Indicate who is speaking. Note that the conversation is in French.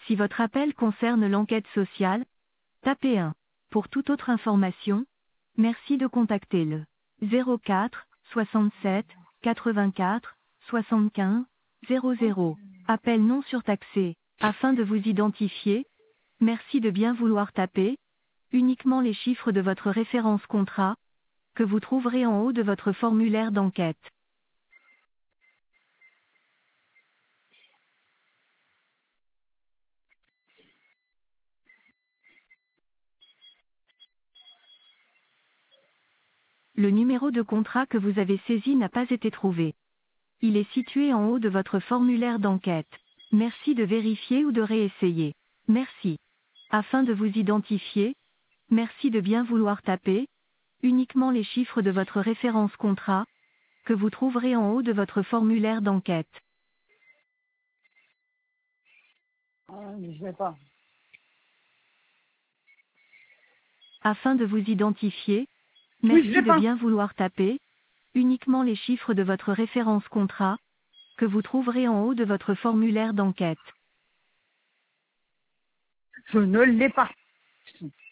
Speaker 1: Si votre appel concerne l'enquête sociale, tapez 1. Pour toute autre information, merci de contacter le 04 67 84 75 00. Appel non surtaxé. Afin de vous identifier, merci de bien vouloir taper uniquement les chiffres de votre référence contrat, que vous trouverez en haut de votre formulaire d'enquête. Le numéro de contrat que vous avez saisi n'a pas été trouvé. Il est situé en haut de votre formulaire d'enquête. Merci de vérifier ou de réessayer. Merci. Afin de vous identifier, merci de bien vouloir taper uniquement les chiffres de votre référence contrat, que vous trouverez en haut de votre formulaire d'enquête.
Speaker 2: Ah, mais je vais pas.
Speaker 1: Afin de vous identifier,
Speaker 2: Oui, je
Speaker 1: merci
Speaker 2: vais
Speaker 1: de
Speaker 2: pas.
Speaker 1: bien vouloir taper uniquement les chiffres de votre référence contrat, que vous trouverez en haut de votre formulaire d'enquête.
Speaker 2: Je ne l'ai pas.